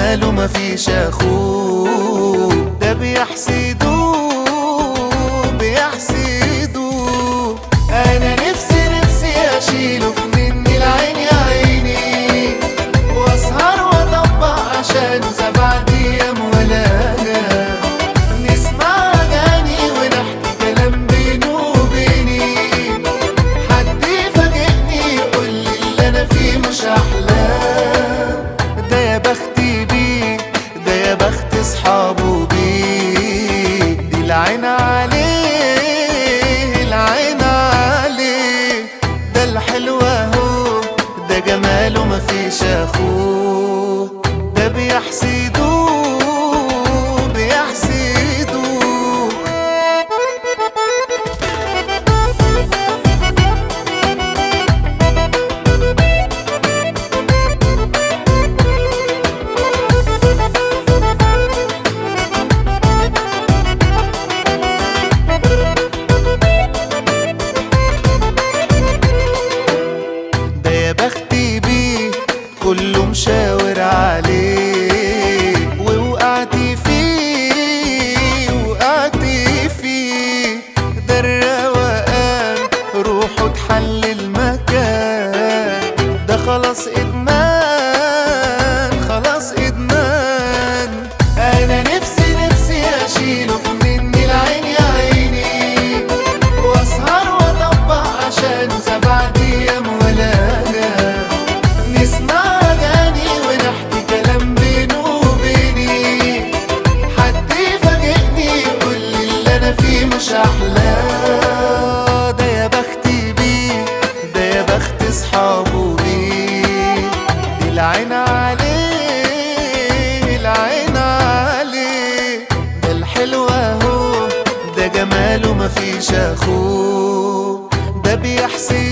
جماله مفيش اخوه، ده بيحسدوه بيحسدوه. انا نفسي اشيله في مني العين يا عيني، واسهر واطبق عشان 7 ايام ولا انام، نسمع اغاني ونحكي كلام بينه وبيني، حد يفاجئني يقولي اللي انا فيه مش احلام. ده يا بختي بيه، ده يا بخت اصحابه بيه، دي العين عليه العين عليه، ده الحلو اهو ده جماله مفيش اخوه، ده بيحسدوه بيحسدوه. بختي بيه كله مشاور عليه، ووقعتي فيه وقعتي فيه، ده الروقان روحه تحل المكان، ده خلاص ادمان خلاص ادمان. انا نفسي اشيله في مني العين يا عيني، واسهر واطبق عشان 7 ايام ولا انام، نسمع اغاني ونحكي كلام بينه وبيني، حد يفاجئني يقولي اللي انا فيه مش احلى. ده يا بختي بيه، ده يا بخت اصحابه بيه، دي العين عليه العين عليه، ده الحلو اهو ده جماله مفيش اخوه، ده بيحسد